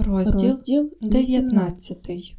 Розділ 19.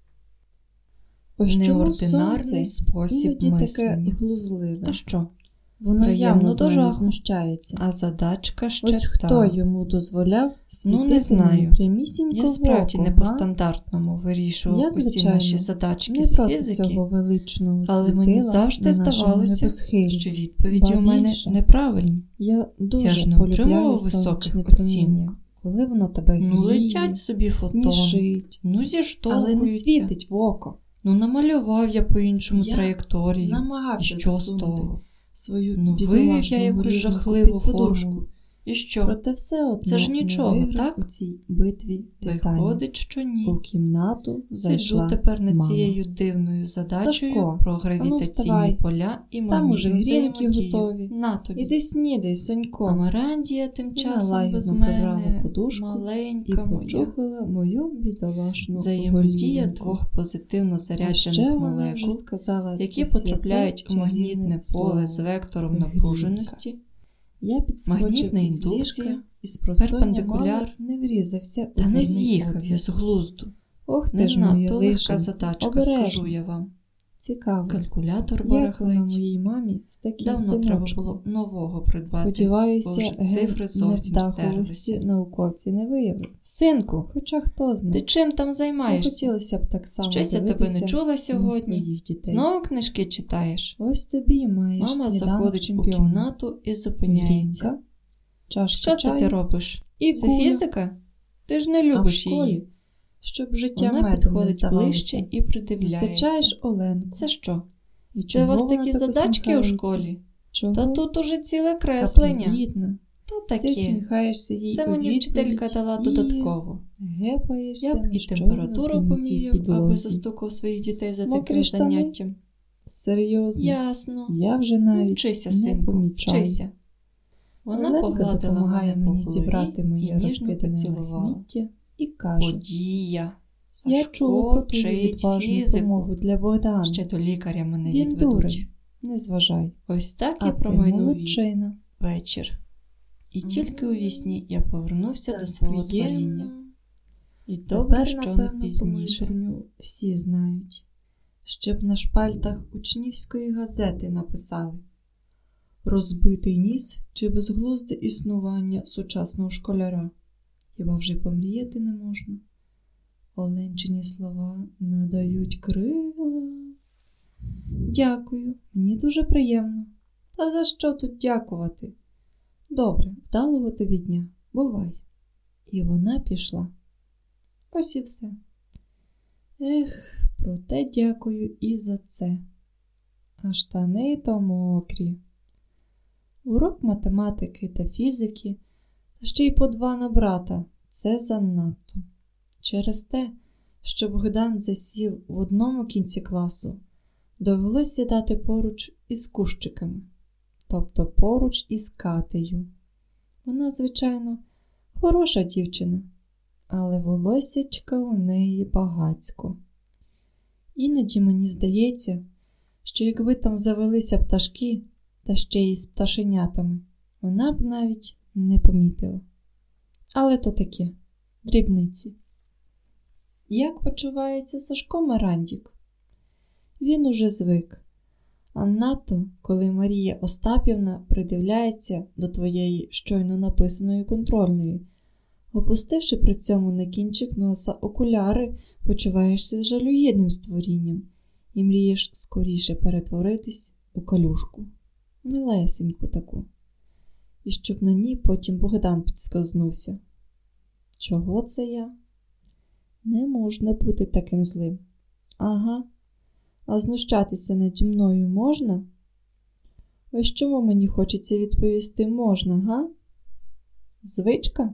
Неординарний спосіб мислення. Таке глузливе. А що? Воно явно з мене жаху. знущається. А задачка ще Ось хто йому дозволяв світити не знаю. прямісінько Я справді в око, не по-стандартному вирішував Я, усі звичайно, наші задачки не з проти фізики, цього величного але світила мені завжди на нашому здавалося, небосхилі. що відповіді Ба у мене більше. неправильні. Я дуже Я ж не полюбляю отримував сонячне високих проміння, оцінок. коли воно тебе Ну, гріє, летять собі фотони, смішить, зіштовхуються. але не світить в око. Намалював я по-іншому Я траєкторію. Намагався Що з засунути того? свою Вивів бідолашну я якусь голівку жахливу під подушку. форму. І що? Проте все одно Це ж нічого, не виграв так? у цій битві титанів. Виходить, що ні. У кімнату Сиджу зайшла тепер над мама. цією дивною задачею Сашко, про гравітаційні вставай. поля і Там уже магнітну грінки взаємодію. готові. На тобі. Іди снідай, Сонько. А Марандія тим часом лагідно без прибрала мене, подушку і маленька моя. почухала мою бідолашну Взаємодія голівку. двох позитивно А ще заряджених вона вже молекул, сказала які це потрапляють у святе магнітне чарівне поле слово. з вектором Грінка. напруженості. Я підскочив Магнітна із індукція, ліжка і з просоння перпендикуляр. мало не врізався у Та не дверний з'їхав отвір. я з глузду. Ох ти Не ж моя надто легка лишенька. задачка, Обережно. скажу я вам. Цікаво. Калькулятор Як вона барахлить. моїй мамі з таким Давно треба синочком? було нового придбати. Сподіваюся, бо вже цифри зовсім невдахливості стерлися. науковці не виявили. Синку, Хоча хто знає. ти чим там Не займаєшся? хотілося б так само Щось я тебе дивитися не чула на сьогодні. своїх дітей. Знову книжки читаєш? Ось тобі маєш Мама сніданок заходить у чемпіона. кімнату і зупиняється. Грінка, чашка Що це ти чаю робиш? і Це куля. фізика? Ти ж не А в любиш школі, її. щоб життя Вона медом не підходить здавалося. ближче і придивляється. Зустрічаєш Оленку. Це що? І Це у вас чого вона такі так задачки у усміхається? школі? Чого? Та тут уже ціле Така креслення. привітна. Та Ти таке. сміхаєшся їй Це у мені відповідь вчителька дала і додатково. гепаєшся Я б на і щойно температуру помітій поміряв, аби підлозі. застукав своїх дітей за Мокрі таким штани? заняттям. Серйозно? Ясно. Я вже навіть Вчися, не синку, помічаю. вчися. Вона Оленка погладила допомагає мене по мені голові зібрати і моє ніжно розкидане поцілувала. лахміття і каже: Подія. я чула про твою вчить відважну фізику. промову для Богдана. Ще до лікаря мене Він відведуть. дурень, не зважай. Ось так А і ти промайнув молодчина. вечір. І тільки у вісні я повернувся до свого творіння. І добре, Тепер, що не напевно, пізніше. про мою дурню всі знають. Щоб на шпальтах учнівської газети написали: розбитий ніс чи безглузде існування сучасного школяра. Хіба вже помріяти не можна? Оленчині слова надають крила. Дякую, мені дуже приємно. Та за що тут дякувати? Добре, вдалого тобі дня. Бувай. І вона пішла. Ось і все. Ех, проте дякую і за це. А штани то мокрі. Урок математики та фізики, та ще й по 2 на брата – це занадто. Через те, що Богдан засів в одному кінці класу, довелося сідати поруч із кущиками, тобто поруч із Катею. Вона, звичайно, хороша дівчина, але волоссячка у неї багацько. Іноді мені здається, що якби там завелися пташки, та ще й з пташенятами, вона б навіть не помітила. Але то таке, дрібниці. Як почувається Сашко Марандік? Він уже звик. А надто, коли Марія Остапівна придивляється до твоєї щойно написаної контрольної, опустивши при цьому на кінчик носа окуляри, почуваєшся жалюгідним створінням і мрієш скоріше перетворитись у калюшку. Милесеньку таку. І щоб на ній потім Богдан підскознувся. Чого це я? Не можна бути таким злим. Ага. А знущатися наді мною можна? Ось чому мені хочеться відповісти можна, га? Звичка?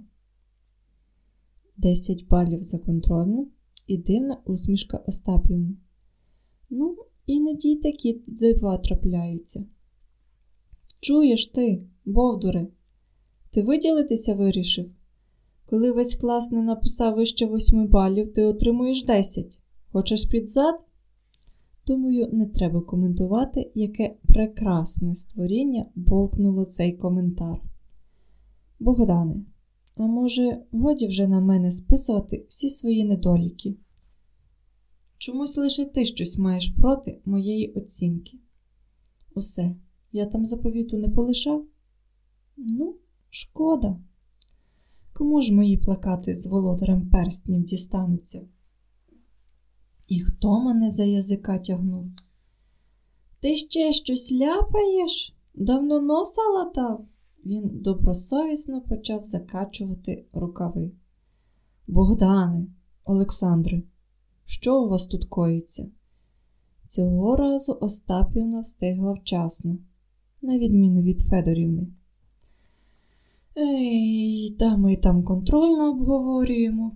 10 балів за контрольну і дивна усмішка Остапівни. Ну, іноді й такі дива трапляються. Чуєш ти, бовдуре, ти виділитися вирішив? Коли весь клас не написав вище 8 балів, ти отримуєш 10. Хочеш під зад? Думаю, не треба коментувати, яке прекрасне створіння бовкнуло цей коментар. Богдане, А може, годі вже на мене списувати всі свої недоліки? Чомусь лише ти щось маєш проти моєї оцінки. Усе, я там заповіту не полишав? Ну, шкода. Кому ж мої плакати з володарем перснів дістануться? І хто мене за язика тягнув? Ти ще щось ляпаєш? Давно носа латав? Він добросовісно почав закачувати рукави. Богдане, Олександре, що у вас тут коїться? Цього разу Остапівна встигла вчасно, на відміну від Федорівни. Та ми там контрольно обговорюємо.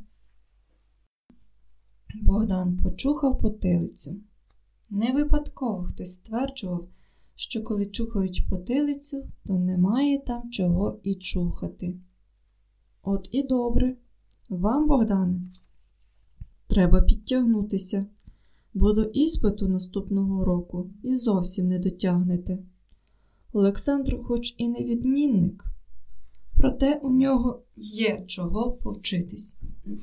Богдан почухав потилицю. Не випадково хтось стверджував, що коли чухають потилицю, то немає там чого і чухати. От і добре. Вам, Богдане, треба підтягнутися, бо до іспиту наступного року і зовсім не дотягнете. Олександр хоч і не відмінник, проте у нього є чого повчитись.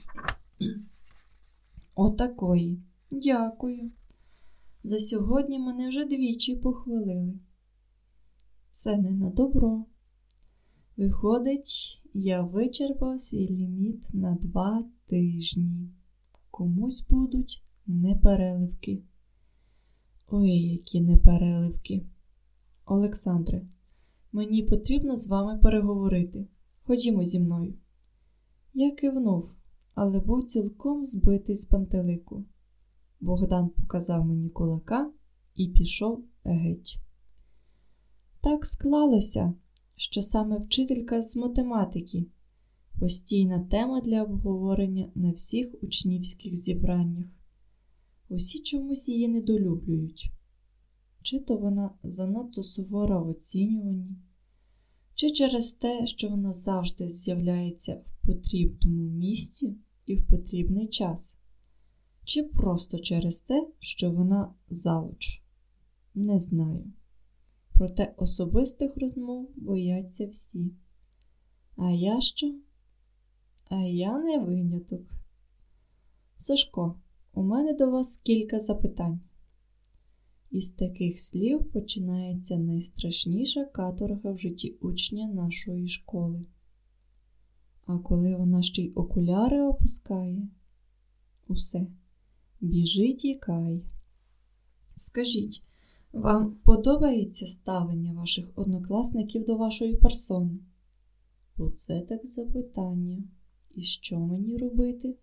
Отакої. Дякую. За сьогодні мене вже двічі похвалили. Це не на добро. Виходить, я вичерпав свій ліміт на 2 тижні. Комусь будуть непереливки. Ой, які непереливки. Олександре, мені потрібно з вами переговорити. Ходімо зі мною. Я кивнув, але був цілком збитий з пантелику. Богдан показав мені кулака і пішов геть. Так склалося, що саме вчителька з математики – постійна тема для обговорення на всіх учнівських зібраннях. Усі чомусь її недолюблюють. Чи то вона занадто сувора в оцінюванні, чи через те, що вона завжди з'являється в потрібному місці і в потрібний час, чи просто через те, що вона завуч. Не знаю. Проте особистих розмов бояться всі. А я що? А я не виняток. Сашко, у мене до вас кілька запитань. Із таких слів починається найстрашніша каторга в житті учня нашої школи. А коли вона ще й окуляри опускає, усе, біжи, тікай. Скажіть, вам подобається ставлення ваших однокласників до вашої персони? Оце так запитання. І що мені робити?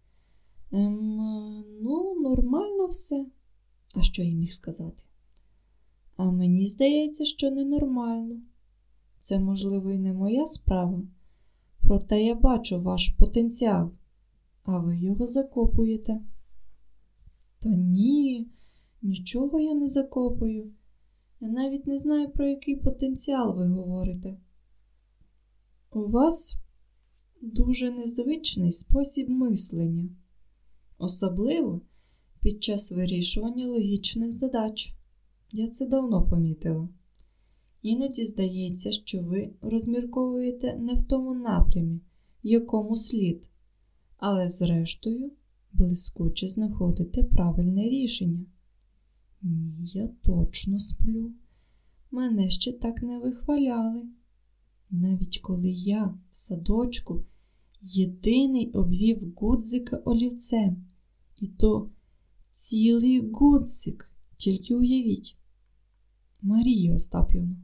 Нормально все. А що я міг сказати? А мені здається, що ненормально. Це, можливо, і не моя справа. Проте я бачу ваш потенціал, а ви його закопуєте. Та ні, нічого я не закопую. Я навіть не знаю, про який потенціал ви говорите. У вас дуже незвичний спосіб мислення, особливо під час вирішування логічних задач. Я це давно помітила. Іноді здається, що ви розмірковуєте не в тому напрямі, в якому слід, але зрештою блискуче знаходите правильне рішення. Ні, я точно сплю. Мене ще так не вихваляли. Навіть коли я в садочку єдиний обвів гудзика олівцем, і то цілий гудзик, тільки уявіть. Марія Остапівна,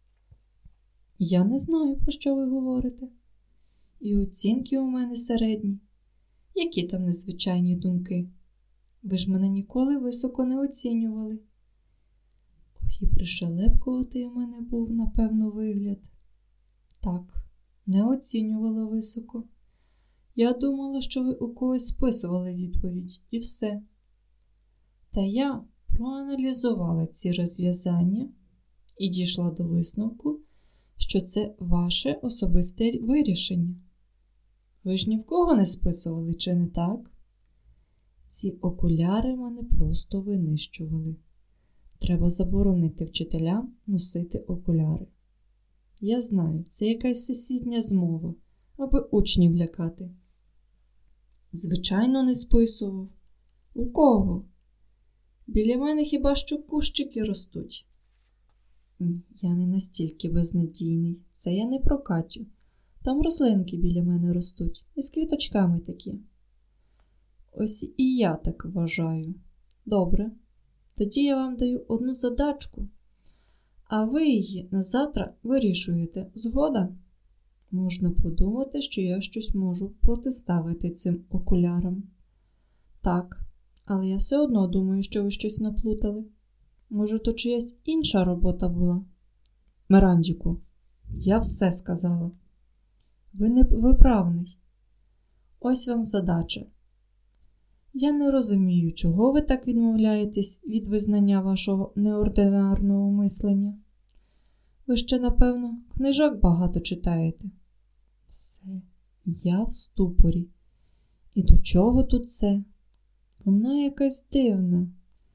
я не знаю, про що ви говорите. І оцінки у мене середні. Які там незвичайні думки? Ви ж мене ніколи високо не оцінювали. Ох, і пришелепкуватий у мене був, напевно, вигляд. Так, не оцінювала високо. Я думала, що ви у когось списували відповідь, і все. Та я проаналізувала ці розв'язання і дійшла до висновку, що це ваше особисте вирішення. Ви ж ні в кого не списували, чи не так? Ці окуляри мене просто винищували. Треба заборонити вчителям носити окуляри. Я знаю, це якась всесвітня змова, аби учнів лякати. Звичайно, не списував. У кого? Біля мене хіба що кущики ростуть. Я не настільки безнадійний. Це я не про Катю. Там рослинки біля мене ростуть, із квіточками такі. Ось і я так вважаю. Добре, тоді я вам даю одну задачку, а ви її на завтра вирішуєте. Згода? Можна подумати, що я щось можу протиставити цим окулярам. Так, але я все одно думаю, що ви щось наплутали. Може, то чиясь інша робота була? Мирандіку, я все сказала. Ви не виправний. Ось вам задача. Я не розумію, чого ви так відмовляєтесь від визнання вашого неординарного мислення. Ви ще, напевно, книжок багато читаєте. Все, я в ступорі. І до чого тут це? Вона якась дивна.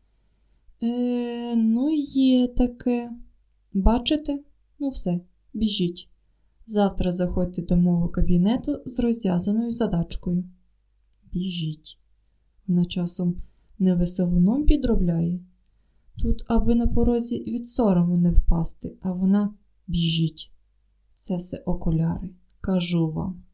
Ну є таке. Бачите? Ну все, біжіть. Завтра заходьте до мого кабінету з розв'язаною задачкою. Біжіть. Вона часом не веселуном підробляє. Тут, аби на порозі від сорому не впасти, а вона біжіть. Це все окуляри, кажу вам.